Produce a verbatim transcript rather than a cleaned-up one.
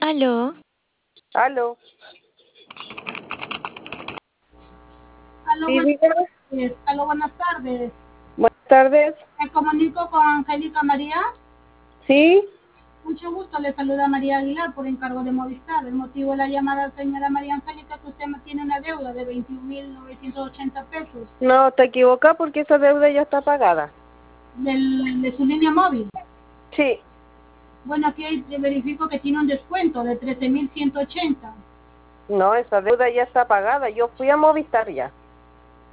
Aló. Aló. Aló, Sí, buenas dígame. tardes. Aló, buenas tardes. Buenas tardes. Me comunico con Angélica María. Sí, Mucho gusto, le saluda María Aguilar por encargo de Movistar. El motivo de la llamada, señora María Angélica, es que usted tiene una deuda de veintiún mil novecientos ochenta pesos no, te equivocas porque esa deuda ya está pagada. del, de su línea móvil. Sí, Bueno, aquí verifico que tiene un descuento de trece mil ciento ochenta. no, esa deuda ya está pagada. Yo fui a Movistar ya.